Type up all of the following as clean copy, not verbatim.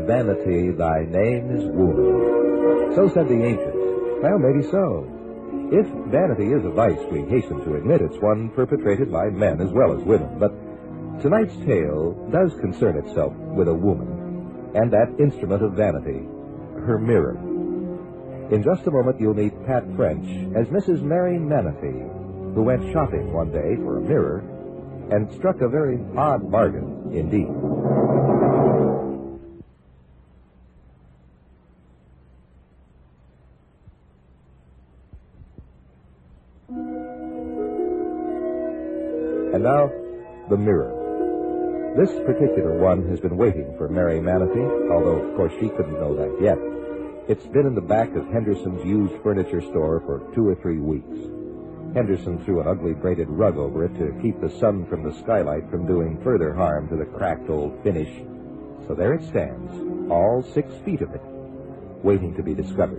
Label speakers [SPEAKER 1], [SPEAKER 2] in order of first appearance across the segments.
[SPEAKER 1] vanity, thy name is woman. So said the ancients. Well, maybe so. If vanity is a vice, we hasten to admit it's one perpetrated by men as well as women. But tonight's tale does concern itself with a woman, and that instrument of vanity, her mirror. In just a moment, you'll meet Pat French as Mrs. Mary Menifee, who went shopping one day for a mirror and struck a very odd bargain indeed. And now, the mirror. This particular one has been waiting for Mary Menifee, although, of course, she couldn't know that yet. It's been in the back of Henderson's used furniture store for 2 or 3 weeks. Henderson threw an ugly braided rug over it to keep the sun from the skylight from doing further harm to the cracked old finish. So there it stands, all 6 feet of it, waiting to be discovered.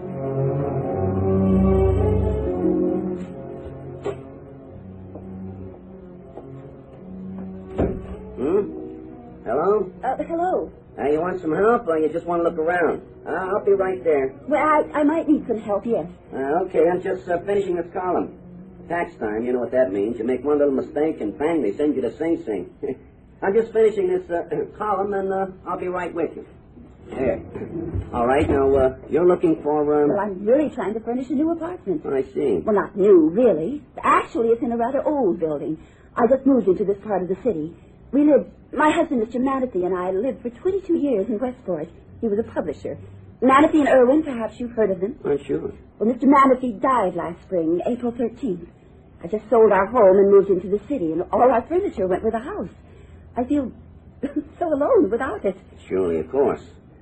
[SPEAKER 2] Hello?
[SPEAKER 3] Hello.
[SPEAKER 2] You want some help, or you just want to look around? I'll be right there.
[SPEAKER 3] Well, I might need some help, yes.
[SPEAKER 2] Okay, I'm just finishing this column. Tax time, you know what that means. You make one little mistake and bang, they send you to Sing Sing. I'm just finishing this column, and I'll be right with you. There. All right, now, you're looking for...
[SPEAKER 3] Well, I'm really trying to furnish a new apartment.
[SPEAKER 2] I see.
[SPEAKER 3] Well, not new, really. Actually, it's in a rather old building. I just moved into this part of the city. My husband, Mr. Menifee, and I lived for 22 years in Westport. He was a publisher. Menifee and Irwin, perhaps you've heard of them.
[SPEAKER 2] I'm sure.
[SPEAKER 3] Well, Mr. Menifee died last spring, April 13th. I just sold our home and moved into the city, and all our furniture went with the house. I feel so alone without it.
[SPEAKER 2] Surely, of course.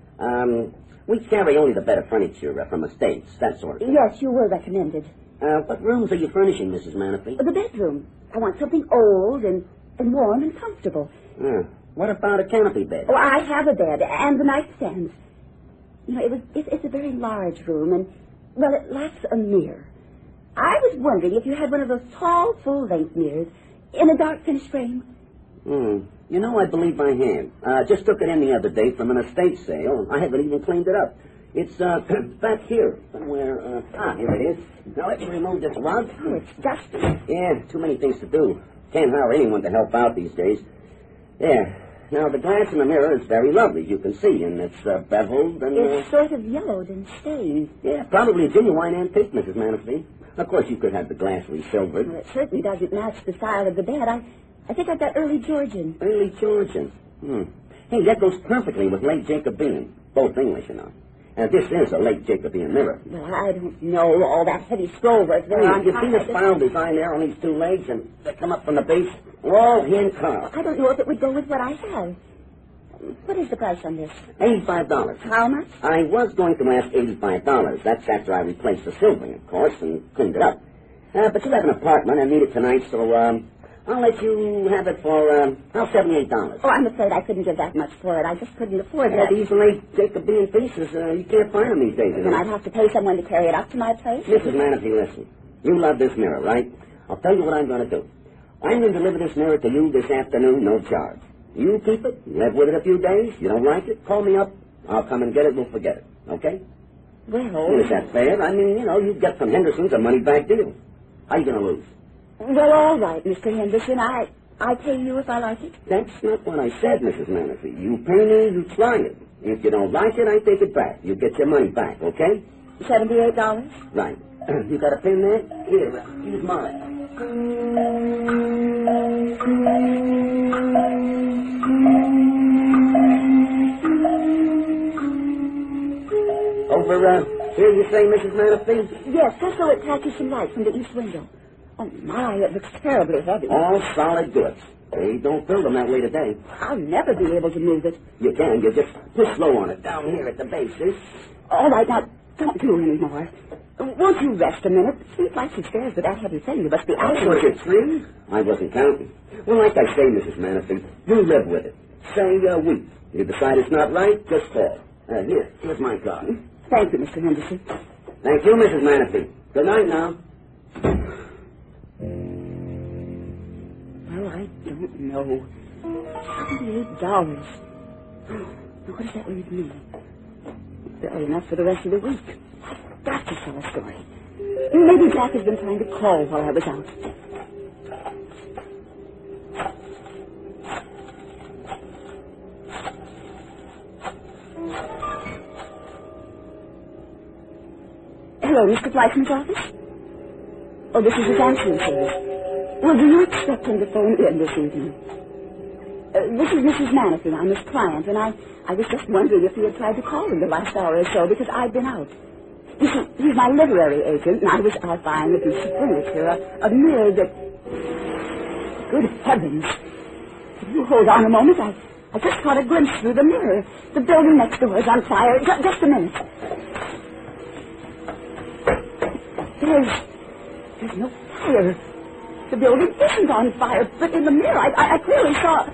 [SPEAKER 2] We carry only the better furniture from estates, that sort of thing.
[SPEAKER 3] Yes, you were recommended.
[SPEAKER 2] What rooms are you furnishing, Mrs. Menifee?
[SPEAKER 3] The bedroom. I want something old and warm and comfortable.
[SPEAKER 2] What about a canopy bed?
[SPEAKER 3] Oh, I have a bed and the nightstands. You know, it's a very large room, and, well, it lacks a mirror. I was wondering if you had one of those tall, full-length mirrors in a dark finish frame.
[SPEAKER 2] You know, I believe I have. Just took it in the other day from an estate sale. I haven't even cleaned it up. It's back here somewhere. Here it is. Now, let me remove this rug.
[SPEAKER 3] Oh, it's dusty.
[SPEAKER 2] Yeah, too many things to do. Can't hire anyone to help out these days. There. Now, the glass in the mirror is very lovely, you can see, and it's beveled and...
[SPEAKER 3] It's sort of yellowed and stained.
[SPEAKER 2] Yeah, probably a genuine antique, Mrs. Menifee. Of course, you could have the glass resilvered.
[SPEAKER 3] Well, it certainly doesn't match the style of the bed. I think I've got early Georgian.
[SPEAKER 2] Early Georgian? Hey, that goes perfectly with late Jacobean. Both English, you know. And this is a late Jacobean mirror.
[SPEAKER 3] Well, I don't know all that heavy scroll work there.
[SPEAKER 2] You see the spiral design there on these 2 legs, and they come up from the base? All hand carved.
[SPEAKER 3] I don't know if it would go with what I have. What is the price on this?
[SPEAKER 2] $85.
[SPEAKER 3] How much?
[SPEAKER 2] I was going to ask $85. That's after I replaced the silvering, of course, and cleaned it up. But you have an apartment and need it tonight, so I'll let you have it for $78.
[SPEAKER 3] Oh, I'm afraid I couldn't give that much for it. I just couldn't afford that.
[SPEAKER 2] These late Jacobean pieces, you can't find them these days.
[SPEAKER 3] Then I'd have to pay someone to carry it up to my place.
[SPEAKER 2] Mrs. Menifee, listen. You love this mirror, right? I'll tell you what I'm going to do. I'm going to deliver this mirror to you this afternoon, no charge. You keep it, live with it a few days. You don't like it, call me up. I'll come and get it, we'll forget it. Okay?
[SPEAKER 3] Well...
[SPEAKER 2] Is that fair? I mean, you know, you get from Henderson's a money-back deal. How you going to lose?
[SPEAKER 3] Well, all right, Mr. Henderson. I pay you if I like it.
[SPEAKER 2] That's not what I said, Mrs. Menifee. You pay me, you try it. If you don't like it, I take it back. You get your money back, okay?
[SPEAKER 3] $78?
[SPEAKER 2] Right. You got a pen there? Here, use mine. Over here, you say, Mrs. Menifee?
[SPEAKER 3] Yes, just so it catches some light from the east window. Oh, my, it looks terribly heavy.
[SPEAKER 2] All solid goods. They don't build them that way today.
[SPEAKER 3] I'll never be able to move it.
[SPEAKER 2] You can. You just push slow on it down here at the base, see?
[SPEAKER 3] All right, now, don't do any more. Won't you rest a minute? 3 flights of stairs with that heavy thing. You must be out.
[SPEAKER 2] Was it 3? I wasn't counting. Well, like I say, Mrs. Menifee, you live with it. Say week. You decide it's not right, just fall. Here's my card.
[SPEAKER 3] Thank you, Mr. Henderson.
[SPEAKER 2] Thank you, Mrs. Menifee. Good night now.
[SPEAKER 3] Well, I don't know. $78. Now, what does that leave me? Barely enough for the rest of the week. I've got to tell a story. Maybe Jack has been trying to call while I was out. Hello, Mr. Fleischman's office? Oh, this is his answering service. Well, do you expect him to phone in this evening? This is Mrs. Manatee. I'm his client, and I was just wondering if he had tried to call in the last hour or so, because I've been out. You see, he's my literary agent, and I was out buying a piece of furniture, a mirror that... Good heavens. If you hold on a moment, I just caught a glimpse through the mirror. The building next door is on fire. Just a minute. There's no fire. The building isn't on fire, but in the mirror I clearly saw...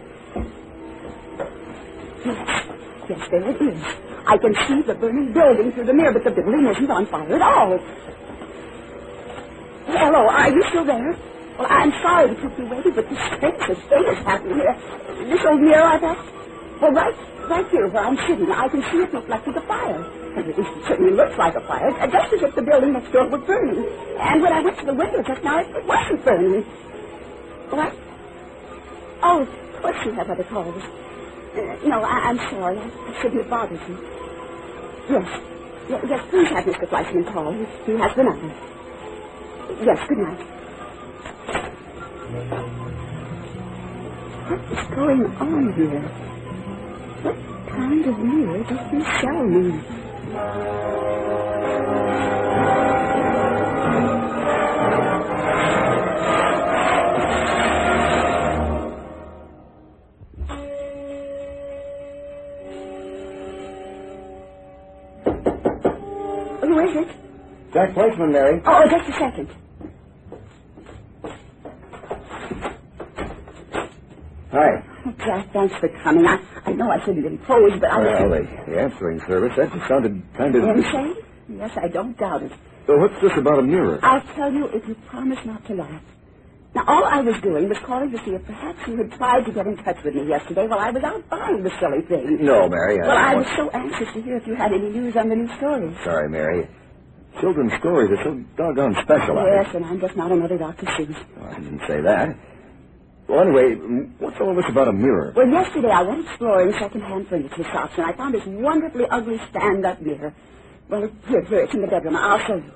[SPEAKER 3] Yes, there it is. I can see the burning building through the mirror, but the building isn't on fire at all. Hello, are you still there? Well, I'm sorry to keep you waiting, but this strangest thing is happening here. This old mirror I've got... Well, right here where I'm sitting, I can see it reflecting the fire. At least it certainly looks like a fire, just as if the building next door was burning. And when I went to the window just now, it wasn't burning. What? Oh, of course you have other calls. No, I'm sorry. I shouldn't have bothered you. Yes, please have Mr. Fleischman call. He has the number. Yes, good night. What's going on here? What kind of mirror does he sell me? Who is it?
[SPEAKER 1] Jack Fleischman, Mary.
[SPEAKER 3] Oh, just a second.
[SPEAKER 1] Hi.
[SPEAKER 3] Oh, Jack, thanks for coming. I know I shouldn't impose, but
[SPEAKER 1] Well, the answering service, that just sounded kind of...
[SPEAKER 3] Insane? Yes, I don't doubt it.
[SPEAKER 1] So what's this about a mirror?
[SPEAKER 3] I'll tell you if you promise not to laugh. Now, all I was doing was calling to see if perhaps you had tried to get in touch with me yesterday while I was out buying the silly thing.
[SPEAKER 1] No, Mary.
[SPEAKER 3] Well, I was so anxious to hear if you had any news on the new story.
[SPEAKER 1] Sorry, Mary. Children's stories are so doggone specialized.
[SPEAKER 3] Yes, and I'm just not another Dr. Seuss.
[SPEAKER 1] Well, I didn't say that. Well, anyway, what's all this about a mirror?
[SPEAKER 3] Well, yesterday I went exploring second-hand furniture shops, and I found this wonderfully ugly stand-up mirror. Well, here, it's in the bedroom. I'll show you.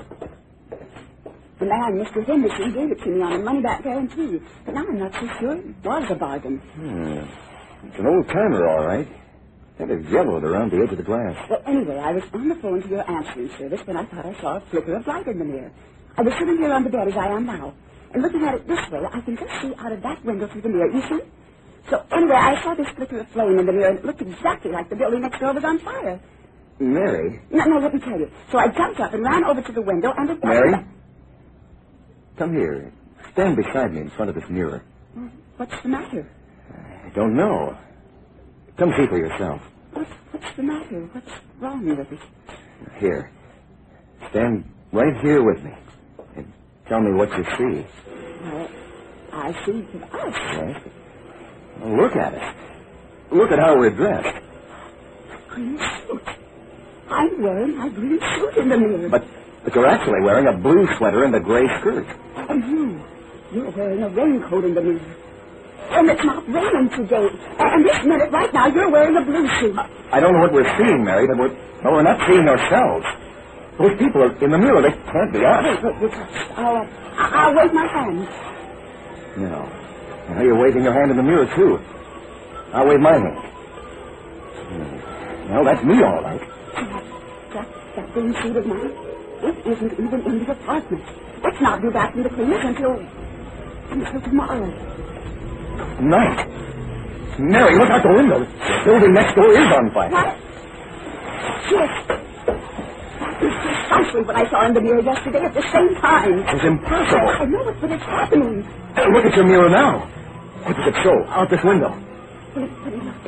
[SPEAKER 3] The man, Mr. Henderson, gave it to me on a money-back guarantee. But now I'm not so sure it was a bargain.
[SPEAKER 1] It's an old-timer, all right. Kind of yellowed around the edge of the glass.
[SPEAKER 3] Well, anyway, I was on the phone to your answering service when I thought I saw a flicker of light in the mirror. I was sitting here on the bed as I am now. And looking at it this way, I can just see out of that window through the mirror. You see? So, anyway, I saw this flicker of flame in the mirror, and it looked exactly like the building next door was on fire.
[SPEAKER 1] Mary?
[SPEAKER 3] No, let me tell you. So I jumped up and ran over to the window, and it was...
[SPEAKER 1] Mary? Come here. Stand beside me in front of this mirror.
[SPEAKER 3] What's the matter?
[SPEAKER 1] I don't know. Come see for yourself.
[SPEAKER 3] What's the matter? What's wrong with it?
[SPEAKER 1] Here. Stand right here with me. And tell me what you see.
[SPEAKER 3] Well, I see it us.
[SPEAKER 1] Yes? Well, look at it. Look at how we're dressed.
[SPEAKER 3] Green suit. I'm wearing my green suit in the mirror.
[SPEAKER 1] But you're actually wearing a blue sweater and a gray skirt.
[SPEAKER 3] And you're wearing a raincoat in the mirror. And it's not raining today. And this minute, right now, you're wearing a blue suit.
[SPEAKER 1] I don't know what we're seeing, Mary, but we're not seeing ourselves. Those people are in the mirror. They can't be us.
[SPEAKER 3] Wait. I'll wave my hand.
[SPEAKER 1] No. Now you're waving your hand in the mirror, too. I'll wave my hand. Well, that's me, all right.
[SPEAKER 3] That green suit of mine, it isn't even in the apartment. It's not due back from the cleaners until tomorrow.
[SPEAKER 1] Night. Mary, look out the window. The building next door is on fire.
[SPEAKER 3] What? Yes. That is precisely what I saw in the mirror yesterday at the same time.
[SPEAKER 1] It's impossible.
[SPEAKER 3] I know it, but it's happening.
[SPEAKER 1] Hey, look at your mirror now. What does it show? Out this window.
[SPEAKER 3] But it look.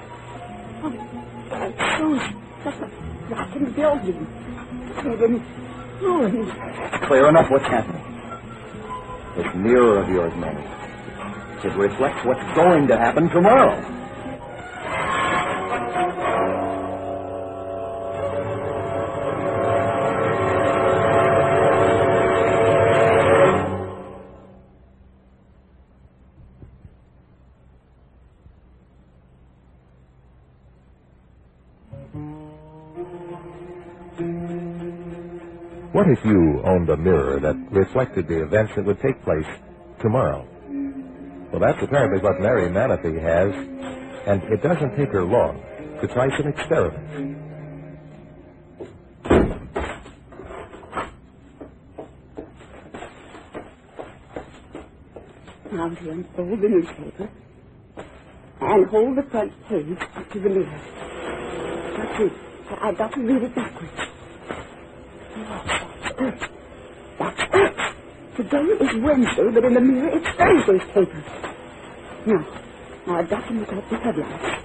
[SPEAKER 3] It shows just a blackened building. Covered in ruins.
[SPEAKER 1] It's clear enough what's happening. This mirror of yours, Mary. It reflects what's going to happen tomorrow. What if you owned a mirror that reflected the events that would take place tomorrow? Well, that's apparently what Mary Manatee has, and it doesn't take her long to try some experiments.
[SPEAKER 3] Now to unfold the newspaper and hold the front page up to the mirror. I've got to read it backwards. That's it. Today is Wednesday, but in the mirror it's Thursday's paper. Now I've got to look up the headline.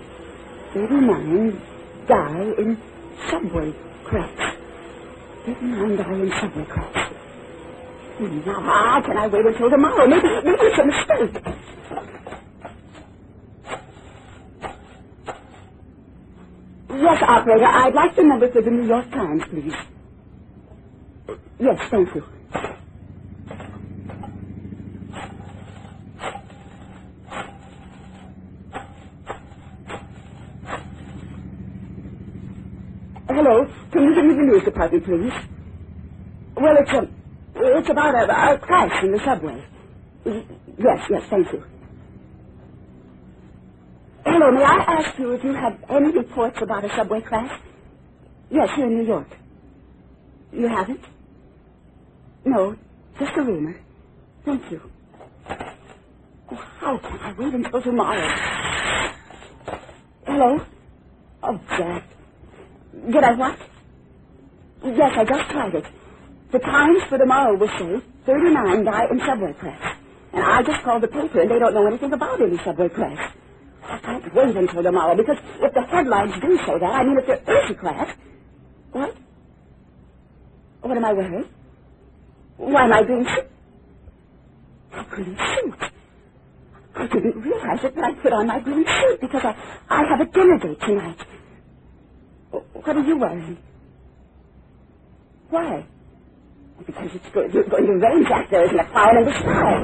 [SPEAKER 3] 39 die in subway crash. 39 die in subway crash. Now, how can I wait until tomorrow? Maybe it's a mistake. Yes, operator, I'd like the number for the New York Times, please. Yes, thank you. Hello, can you give me the news department, please? Well, it's about a crash in the subway. Yes, thank you. Hello, may I ask you if you have any reports about a subway crash? Yes, here in New York. You haven't? No, just a rumor. Thank you. Oh, how can I wait until tomorrow? Hello? Oh, Jack. Did I what? Yes, I just tried it. The Times for tomorrow will say 39 die in subway crash. And I just called the paper and they don't know anything about any subway crash. I can't wait until tomorrow because if the headlines do say that, I mean if there is a crash. What? What am I wearing? Why, my green suit. My green suit. I didn't realize it, but I put on my green suit because I have a dinner date tonight. What are you wearing? Why? Because it's going to rain, Jack. There isn't a cloud in the sky.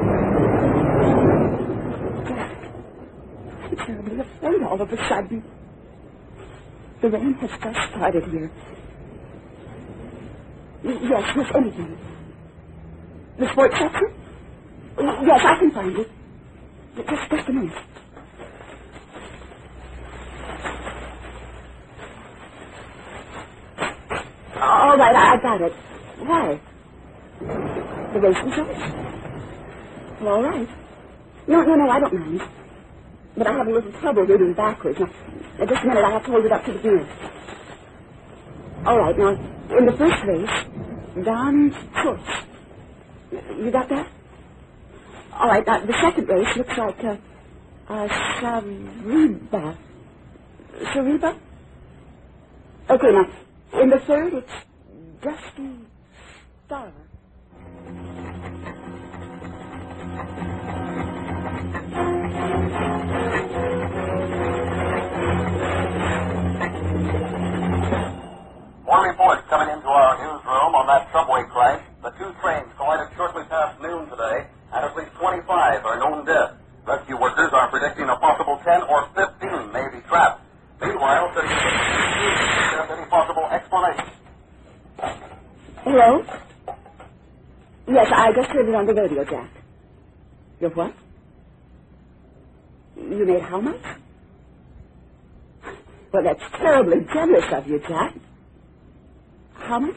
[SPEAKER 3] Jack, I'm terribly afraid all of a sudden. The rain has just started here. Yes, anything. The sports section? Yes, I can find it. Just a minute. All right, I got it. Why? The race results? Well, all right. No, I don't mind. But I have a little trouble reading backwards. Now, just a minute, I have to hold it up to the mirror. All right, now, in the first race, Don's choice. You got that? All right, now, the second race looks like, Shariba. Shariba? Okay, now, in the third, it's Dusty Star.
[SPEAKER 4] More reports coming into our newsroom on that subway crash. The two trains collided shortly past noon today, and at least 25 are known dead. Rescue workers are predicting a possible 10 or 15 may be trapped. Meanwhile, there's any possible explanation.
[SPEAKER 3] Hello? Yes, I just heard it on the radio, Jack. Your what? You made how much? Well, that's terribly generous of you, Jack. How much?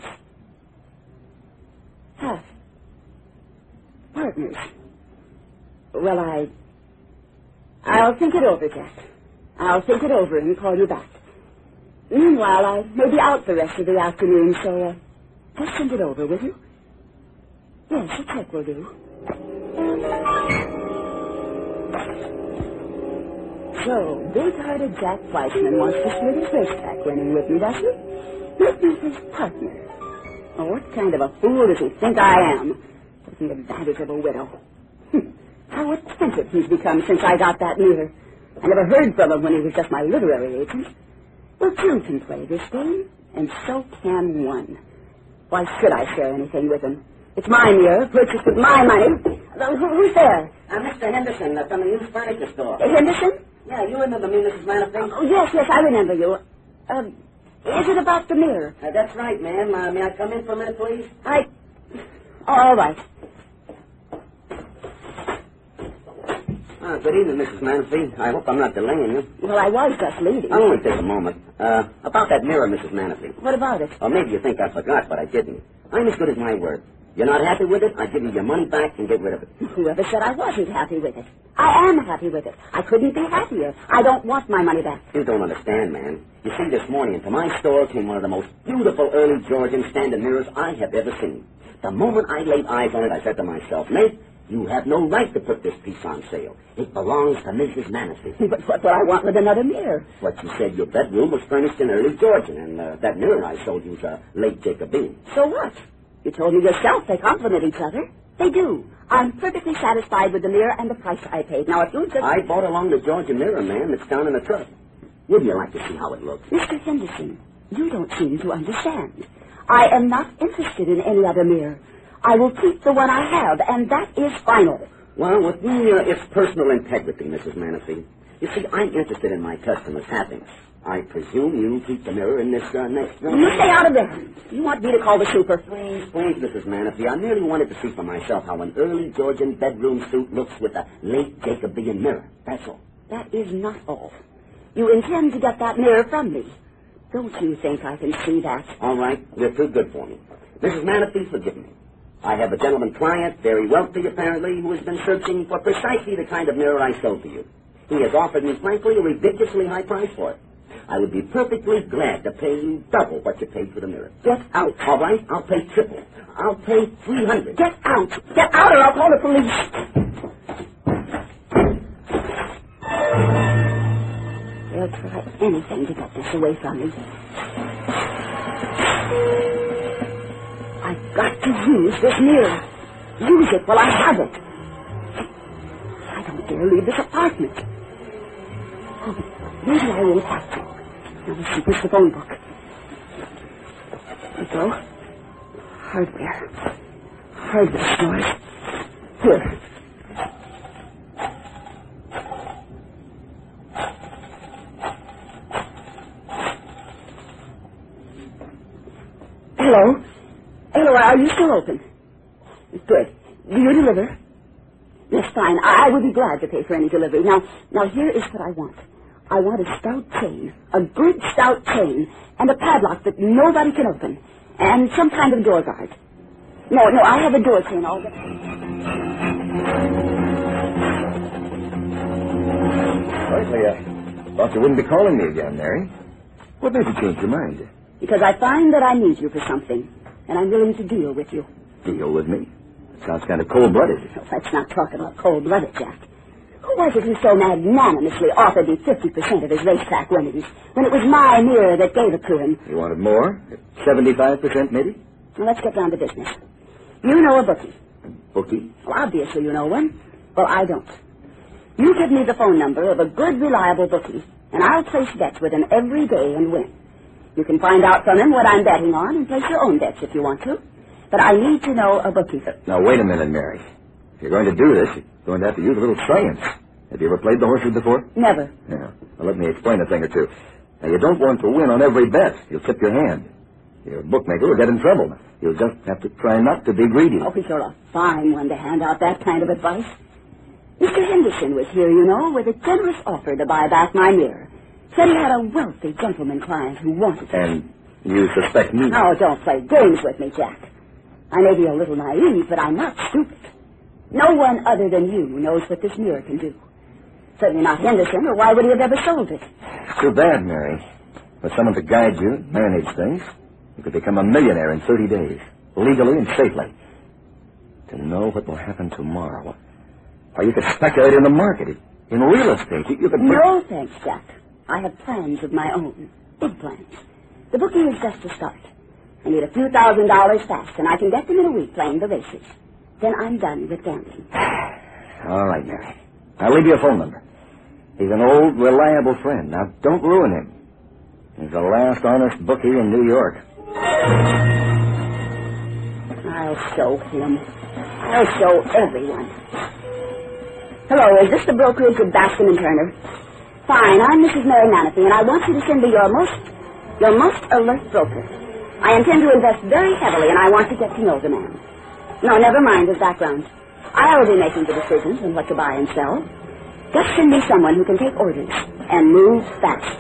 [SPEAKER 3] Half. Partners. Well, I'll think it over, Jack. I'll think it over and call you back. Meanwhile, I may be out the rest of the afternoon, so, just send it over, will you? Yes, a check will do. So, big-hearted Jack Fleischman wants to share his racetrack winning with me, does he? With me his partner. Oh, what kind of a fool does he think I am? Taking advantage of a widow. How attentive he's become since I got that mirror. I never heard from him when he was just my literary agent. Well, two can play this game, and so can one. Why should I share anything with him? It's my mirror, purchased with my money. Who's there?
[SPEAKER 2] Mr. Henderson, from the used furniture store.
[SPEAKER 3] Henderson?
[SPEAKER 2] Yeah, you remember me, Mrs. Manatee?
[SPEAKER 3] Oh, yes, I remember you. Is it about the mirror?
[SPEAKER 2] That's right, ma'am. May I come in for a minute, please?
[SPEAKER 3] All right.
[SPEAKER 2] Good evening, Mrs. Manatee. I hope I'm not delaying you.
[SPEAKER 3] Well, I was just leaving.
[SPEAKER 2] I'll only take a moment. About that mirror, Mrs. Manatee.
[SPEAKER 3] What about it?
[SPEAKER 2] Or maybe you think I forgot, but I didn't. I'm as good as my word. You're not happy with it? I give you your money back and get rid of it.
[SPEAKER 3] Whoever said I wasn't happy with it? I am happy with it. I couldn't be happier. I don't want my money back.
[SPEAKER 2] You don't understand, man. You see, this morning into my store came one of the most beautiful early Georgian standard mirrors I have ever seen. The moment I laid eyes on it, I said to myself, Nate, you have no right to put this piece on sale. It belongs to Mrs. Manatee.
[SPEAKER 3] But what do I want with another mirror?
[SPEAKER 2] What you said your bedroom was furnished in early Georgian, and that mirror I sold you's a late Jacobean.
[SPEAKER 3] So what? You told me yourself they complement each other. They do. I'm perfectly satisfied with the mirror and the price I paid. Now, if you just...
[SPEAKER 2] I bought along the Georgian mirror, ma'am. It's down in the truck. Wouldn't you like to see how it looks?
[SPEAKER 3] Mr. Henderson, you don't seem to understand. I am not interested in any other mirror. I will keep the one I have, and that is final.
[SPEAKER 2] Well, with me, it's personal integrity, Mrs. Manatee. You see, I'm interested in my customers' happiness. I presume you keep the mirror in this next room.
[SPEAKER 3] You stay out of there. You want me to call the super?
[SPEAKER 2] Please, Mrs. Manatee. I merely wanted to see for myself how an early Georgian bedroom suit looks with a late Jacobean mirror. That's all.
[SPEAKER 3] That is not all. You intend to get that mirror from me. Don't you think I can see that?
[SPEAKER 2] All right. You're too good for me. Mrs. Manatee, forgive me. I have a gentleman client, very wealthy apparently, who has been searching for precisely the kind of mirror I sold to you. He has offered me, frankly, a ridiculously high price for it. I would be perfectly glad to pay you double what you paid for the mirror.
[SPEAKER 3] Get out.
[SPEAKER 2] All right? I'll pay triple. I'll pay $300.
[SPEAKER 3] Get out. Get out or I'll call the police. They'll try anything to get this away from me. I've got to use this mirror. Use it while I have it. I don't dare leave this apartment. Oh, maybe I won't have to. Now let's see, where's the phone book? Here we go. Hardware stores. Here. Hello, are you still open? Good. Do you deliver? Yes, fine. I would be glad to pay for any delivery. Now here is what I want. I want a stout chain, a good stout chain, and a padlock that nobody can open, and some kind of door guard. No, I have a door chain all the...
[SPEAKER 1] Frankly, I thought you wouldn't be calling me again, Mary. What made you change your mind?
[SPEAKER 3] Because I find that I need you for something, and I'm willing to deal with you.
[SPEAKER 1] Deal with me? Sounds kind of cold-blooded.
[SPEAKER 3] Oh, let's not talk about cold-blooded, Jack. Who was it who so magnanimously offered me 50% of his racetrack winnings when it was my mirror that gave it to him?
[SPEAKER 1] You wanted more? 75% maybe?
[SPEAKER 3] Now, let's get down to business. You know a bookie.
[SPEAKER 1] Bookie?
[SPEAKER 3] Well, obviously you know one. Well, I don't. You give me the phone number of a good, reliable bookie, and I'll place bets with him every day and win. You can find out from him what I'm betting on and place your own bets if you want to. But I need to know a bookie.
[SPEAKER 1] Now, wait a minute, Mary. If you're going to do this, you're going to have to use a little science. Have you ever played the horses before?
[SPEAKER 3] Never.
[SPEAKER 1] Yeah. Well, let me explain a thing or two. Now, you don't want to win on every bet. You'll tip your hand. Your bookmaker will get in trouble. You'll just have to try not to be greedy.
[SPEAKER 3] Oh, he's a fine one to hand out that kind of advice. Mr. Henderson was here, you know, with a generous offer to buy back my mirror. Said he had a wealthy gentleman client who wanted it.
[SPEAKER 1] And you suspect me?
[SPEAKER 3] Oh, don't play games with me, Jack. I may be a little naive, but I'm not stupid. No one other than you knows what this mirror can do. Certainly not Henderson, or why would he have ever sold it?
[SPEAKER 1] It's too bad, Mary. With someone to guide you, manage things, you could become a millionaire in 30 days, legally and safely. To know what will happen tomorrow. Or you could speculate in the market, in real estate. You could...
[SPEAKER 3] No, thanks, Jack. I have plans of my own. Big plans. The booking is just a start. I need a few $1,000s fast, and I can get them in a week playing the races. Then I'm done with gambling.
[SPEAKER 1] All right, Mary. I'll leave you a phone number. He's an old, reliable friend. Now, don't ruin him. He's the last honest bookie in New York.
[SPEAKER 3] I'll show him. I'll show everyone. Hello, is this the brokerage of Baskin and Turner? Fine, I'm Mrs. Mary Manatee, and I want you to send me your Your most alert broker. I intend to invest very heavily, and I want to get to know the man. No, never mind his background. I'll be making the decisions on what to buy and sell. Just send me someone who can take orders and move fast.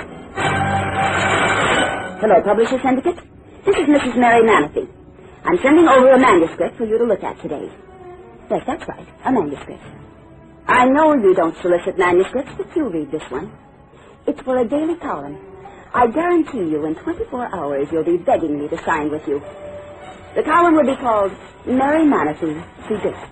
[SPEAKER 3] Hello, Publisher Syndicate. This is Mrs. Mary Manatee. I'm sending over a manuscript for you to look at today. Yes, that's right, a manuscript. I know you don't solicit manuscripts, but you read this one. It's for a daily column. I guarantee you in 24 hours you'll be begging me to sign with you. The column will be called Mary Manatee Predicts.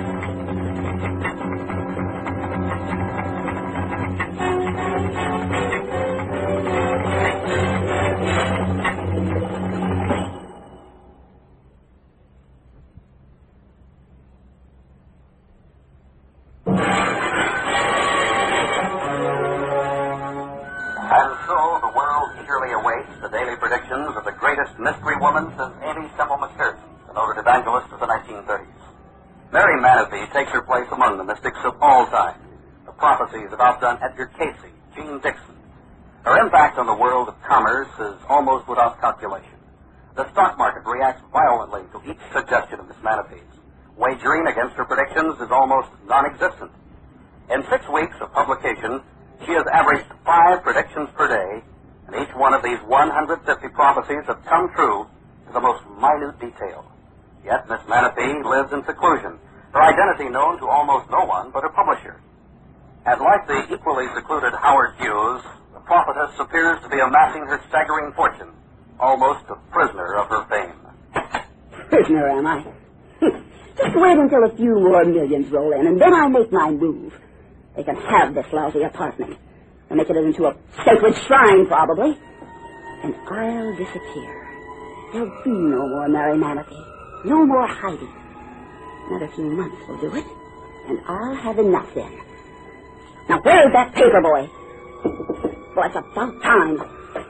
[SPEAKER 4] Of the greatest mystery woman since Amy Semple McPherson, the noted evangelist of the 1930s. Mary Manatee takes her place among the mystics of all time. The prophecies of outdone Edgar Casey, Jean Dixon. Her impact on the world of commerce is almost without calculation. The stock market reacts violently to each suggestion of Miss Manatee's. Wagering against her predictions is almost non-existent. In 6 weeks of publication, she has averaged 5 predictions per day, and each one of these 150 prophecies have come true to the most minute detail. Yet Miss Manatee lives in seclusion, her identity known to almost no one but her publisher. And like the equally secluded Howard Hughes, the prophetess appears to be amassing her staggering fortune, almost a prisoner of her fame.
[SPEAKER 3] Prisoner, am I? Just wait until a few more millions roll in, and then I'll make my move. They can have this lousy apartment. They'll make it into a sacred shrine, probably. And I'll disappear. There'll be no more Mary Manatee. No more hiding. Another few months will do it. And I'll have enough then. Now, where's that paper, boy? Well, it's about time.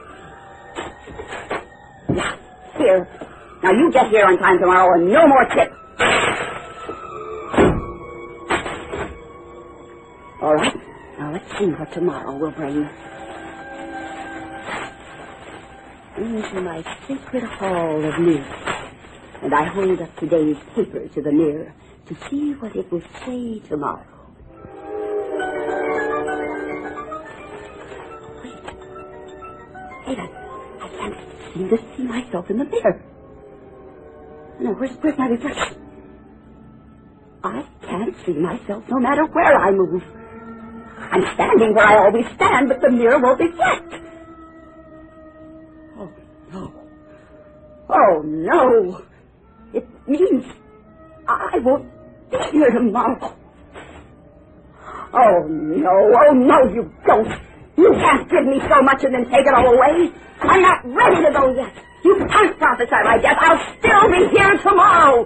[SPEAKER 3] Yeah, here. Now, you get here on time tomorrow and no more tip. All right. Now, let's see what tomorrow will bring. Into my sacred hall of mirrors. And I hold up today's paper to the mirror to see what it will say tomorrow. Wait, I can't seem to see myself in the mirror. No, where's my reflection? I can't see myself no matter where I move. I'm standing where I always stand, but the mirror won't reflect. Oh, no. Oh, no. It means I won't be here tomorrow. Oh, no, you don't. You can't give me so much and then take it all away. I'm not ready to go yet. You can't prophesy my death. I'll still be here tomorrow.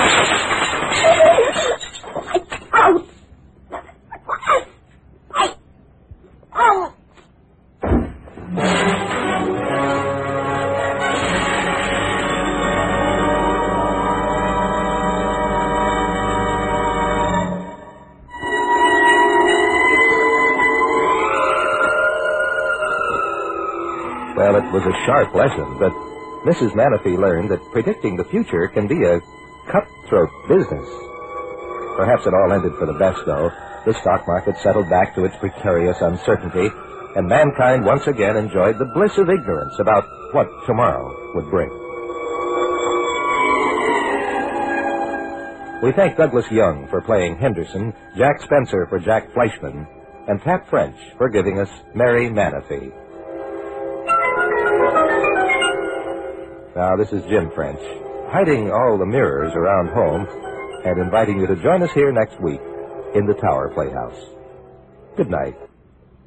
[SPEAKER 3] Oh. Oh!
[SPEAKER 1] Well, it was a sharp lesson, but Mrs. Manatee learned that predicting the future can be a cutthroat business. Perhaps it all ended for the best, though. The stock market settled back to its precarious uncertainty, and mankind once again enjoyed the bliss of ignorance about what tomorrow would bring. We thank Douglas Young for playing Henderson, Jack Spencer for Jack Fleischman, and Pat French for giving us Mary Manatee. Now, this is Jim French, hiding all the mirrors around home and inviting you to join us here next week in the Tower Playhouse. Good night.